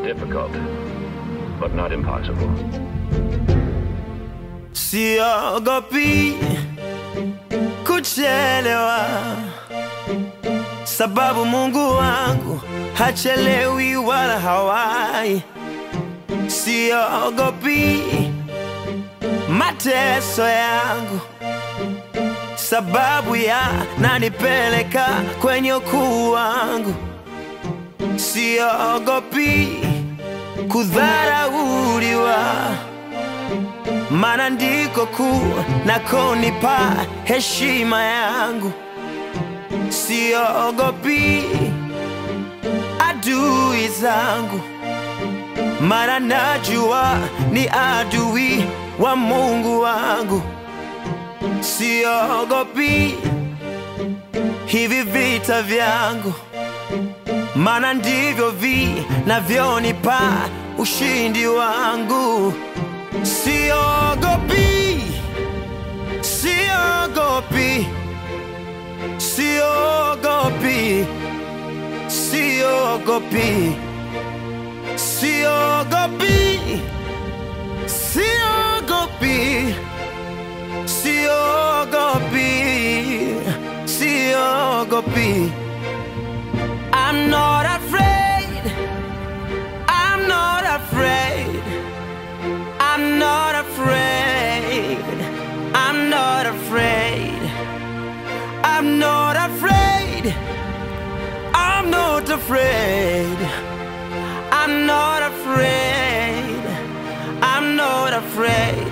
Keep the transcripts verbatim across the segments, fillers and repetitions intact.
difficult, but not impossible. Siogopi kuchelewa, sababu Mungu wangu hachelewi wala hawai. Siogopi mateso yangu, sababu ya nanipeleka kwenye ukuu wangu. Siogopi kudharauliwa, maana ndiko kuu nakonipa heshima yangu. Siogopi adui zangu, maana najua ni adui wa Mungu wangu. Siogopi hivi vita vyangu, maana ndivyo vinavyonipa ushindi wangu. Siogopi, siogopi, siogopi, siogopi, siogopi, siogopi, siogopi, siogopi. I'm not afraid, I'm not afraid, I'm not afraid, I'm not afraid, I'm not afraid, I'm not afraid, I'm not afraid, I'm not afraid.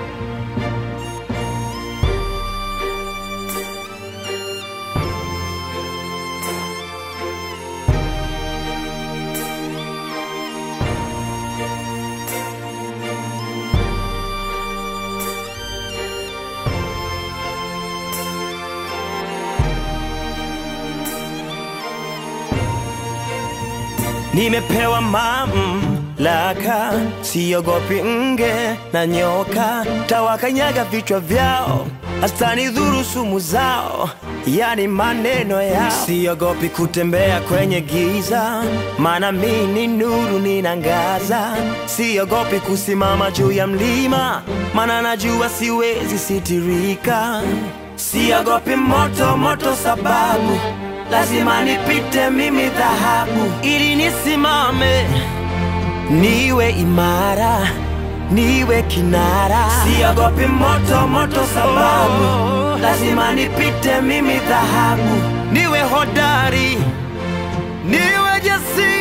Nimepewa mamlaka, siogopi nge na nyoka. Tawakanyaga vichwa vyao, hazitanidhuru sumu zao, yani maneno yao. Siogopi kutembea kwenye giza, maana mimi ni nuru ninangaza. Siogopi kusimama juu ya mlima, maana najua siwezi sitirika. Siogopi moto moto, sababu lazima nipite mimi dhahabu, ili nisimame niwe imara, niwe kinara. Siogopi moto moto, sababu lazima nipite mimi dhahabu, niwe hodari, niwe jasiri.